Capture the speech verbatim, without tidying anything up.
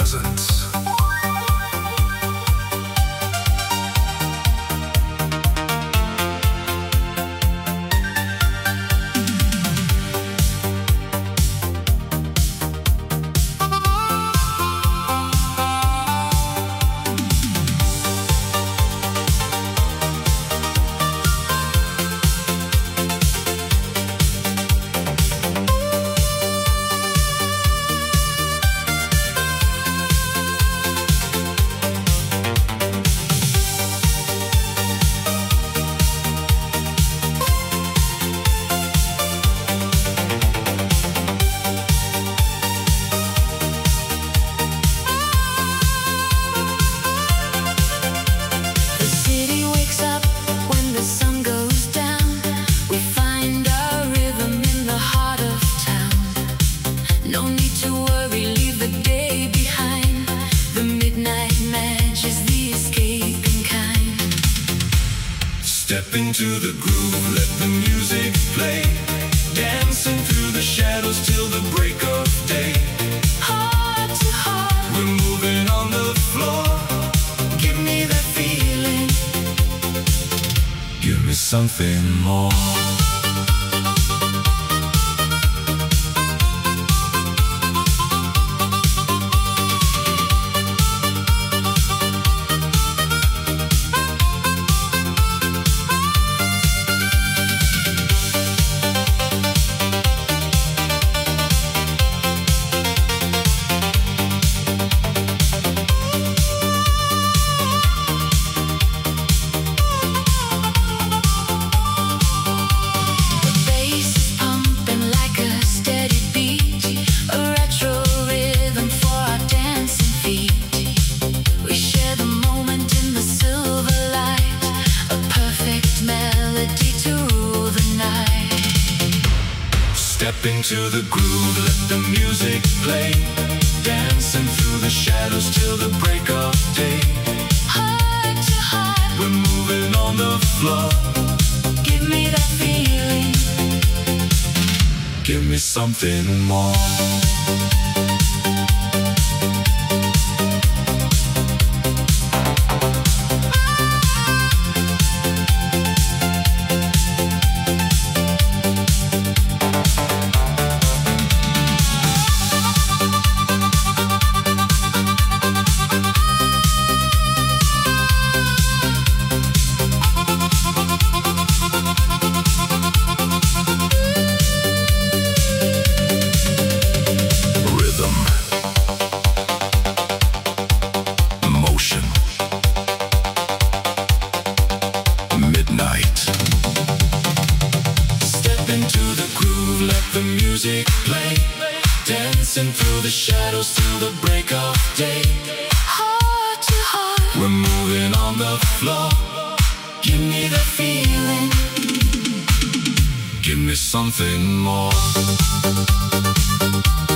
presence. Step into the groove, let the music play, dancing through the shadows till the break of day. Heart to heart, we're moving on the floor. Give me that feeling, give me something more. Step into the groove, let the music play, dancing through the shadows till the break of day. Heart to heart, we're moving on the floor. Give me that feeling, give me something more. The music play, dancing through the shadows till the break of day. Heart to heart, we're moving on the floor. Give me the feeling, give me something more.